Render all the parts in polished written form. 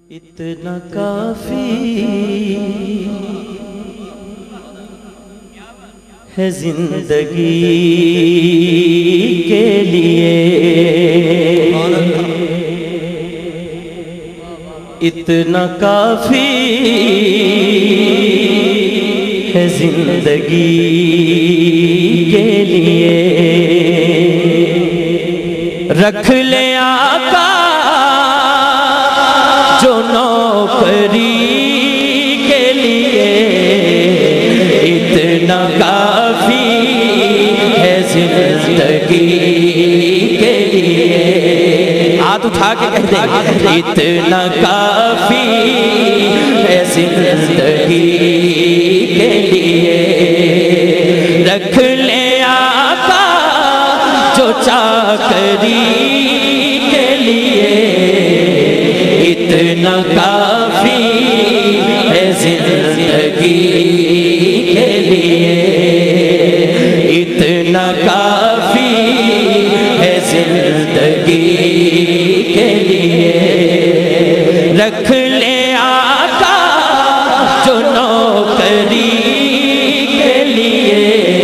इतना काफी है जिंदगी के लिए, इतना काफी है जिंदगी के लिए। रख ले आका जो नौकरी के लिए, इतना काफी है जिंदगी के लिए। हाथ उठा के कह दे, इतना काफी है जिंदगी के लिए। रख ले आका जो चाकरी के लिए, इतना काफी है जिंदगी के लिए, इतना काफी है जिंदगी के लिए। रख ले आका जो नौकरी के लिए,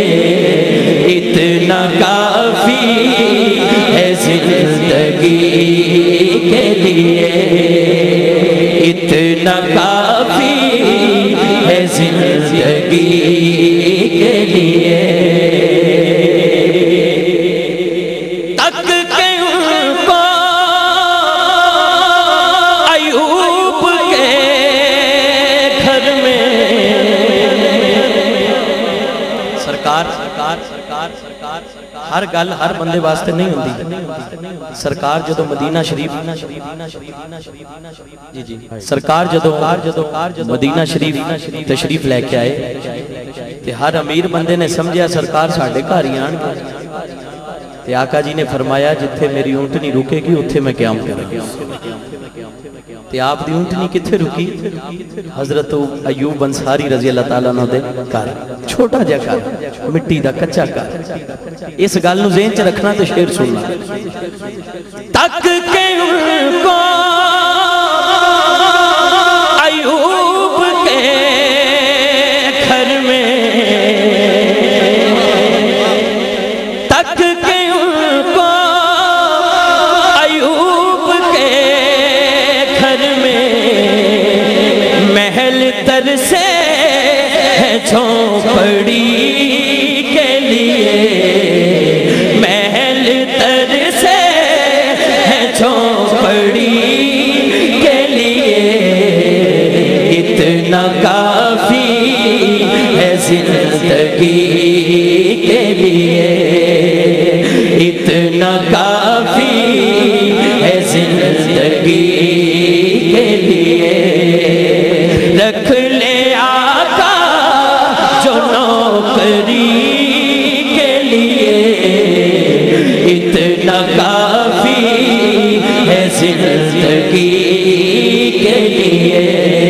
इतना काफी है जिंदगी के लिए, इतना काफी है जिंदगी के लिए। तक के उनको अयूब के घर में सरकार हर गल हर बंदे वास्ते नहीं होंदी। सरकार जदों मदीना शरीफ जी जी सरकार जदों मदीना शरीफ तशरीफ लैके आए ते हर अमीर बंदे ने समझिया सरकार साडे घर ही आणगे। ते आका जी ने फरमाया जिथे मेरी ऊंटनी रुकेगी उत्थे मैं क्याम करांगा। ते आप दी ऊंटनी किथे रुकी? हजरत अयूब अंसारी रजी अल्लाह तआला अन्हु दे घर, छोटा जिहा घर, मिट्टी दा कच्चा घर। इस गल नूं ज़हन च रखना ते शेर सुनना। तक के उनको अयूब के घर में, तक के उनको अयूब के घर में महल तर से झोंपड़ी के लिए, महल तर से झोंपड़ी के लिए, इतना काफी है जिंदगी के लिए, इतना काफी है जिंदगी के लिए। रख ले आका जो नौकरी के लिए, इतना काफी है जिंदगी के लिए।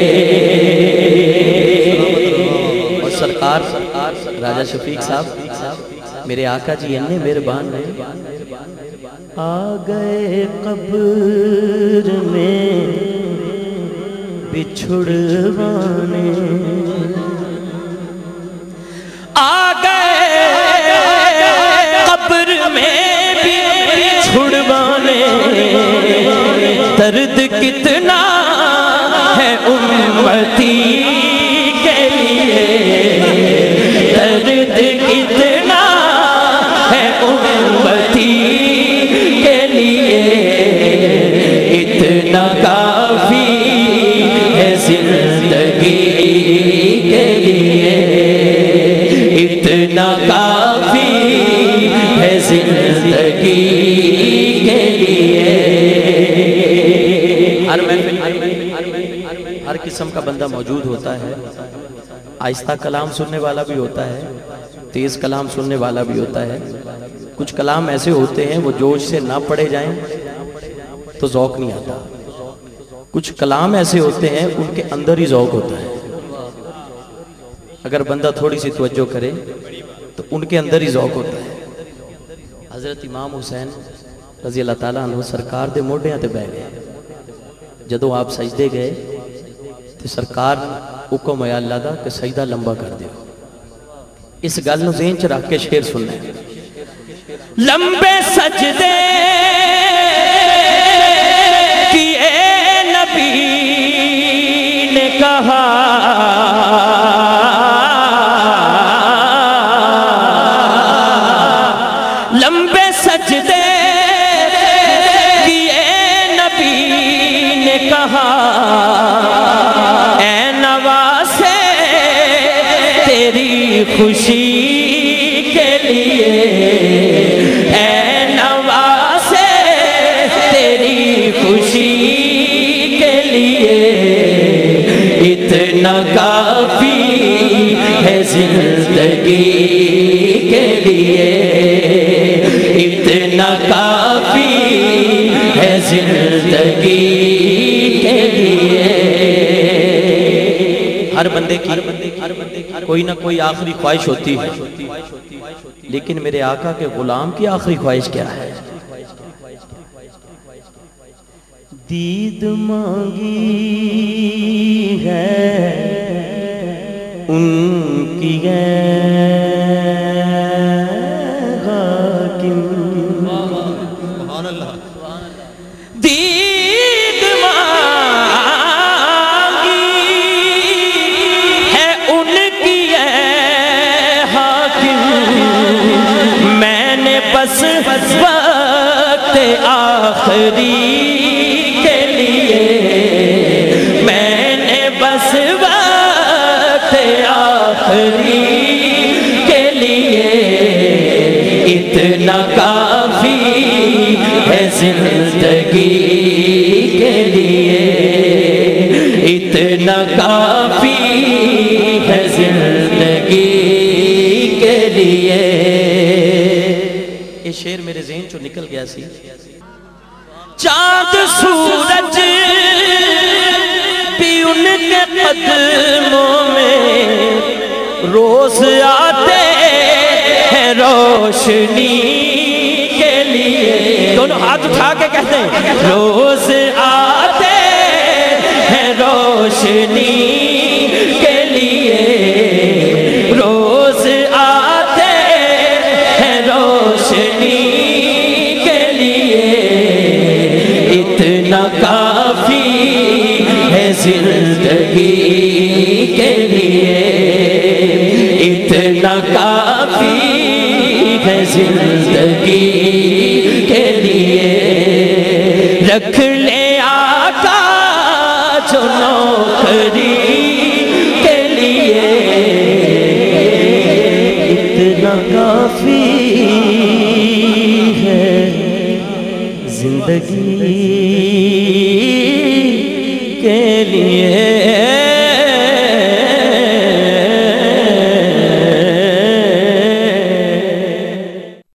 और सरकार राजा शफीक साहब मेरे आका जी इन्ने मेहरबान है। आ गए कब्र में बिछुड़वाने, आ गए कब्र में बिछुड़वाने। दर्द कितना है उम्मती के लिए, दर्द कितना है उम्मती के लिए, इतना काफी है जिंदगी के लिए, इतना काफी है जिंदगी के लिए। हर किस्म का बंदा मौजूद होता है। आहिस्ता कलाम सुनने वाला भी होता है, तेज कलाम सुनने वाला भी होता है। कुछ कलाम ऐसे होते हैं वो जोश से ना पढ़े जाएं तो ज़ौक नहीं आता। कुछ कलाम ऐसे होते हैं उनके अंदर ही ज़ौक होता है। अगर बंदा थोड़ी सी तवज्जो करे तो उनके अंदर ही ज़ौक होता है। हज़रत इमाम हुसैन रज़ी अल्लाह ताला अन्हु सरकार दे मोढियां ते बह गए। जदों आप सजदे गए तो सरकार हुक्म होया अल्लाह दा कि सजदा लंबा कर दियो। इस गल नूं ज़हन च रख के शेर सुनना है। लंबे सजदे किए नबी ने कहा, लंबे सजदे किए नबी ने कहा, ऐ नवासे तेरी खुशी के लिए, ऐ नवासे तेरी खुशी के लिए, इतना काफी है जिंदगी के लिए, इतना काफी है जिंदगी के लिए। हर बंदे की कोई ना कोई आखिरी ख्वाहिश होती है, लेकिन मेरे आका के गुलाम की आखिरी ख्वाहिश क्या है? दीद मांगी है उनकी है हाकिम, दीद मांगी है उनकी है हाकिम, मैंने बस वक्त आखिरी के लिए, मैंने बस वक्त आखिरी के लिए, इतना काफी है जिंदगी के लिए, इतना काफी है जिंदगी के लिए। ये शेर मेरे ज़हन चो निकल गया सी। चांद सूरज भी उनके कदमों में रोज आते हैं रोशनी के लिए, दोनों हाथ उठा के कहते हैं रोज आते हैं रोशनी के लिए, रोज आते हैं रोशनी के लिए, इतना काफी है जिंदगी के लिए, इतना काफी है जिंदगी के लिए। रख ले आका जो नौकरी के लिए, इतना काफी है जिंदगी के लिए।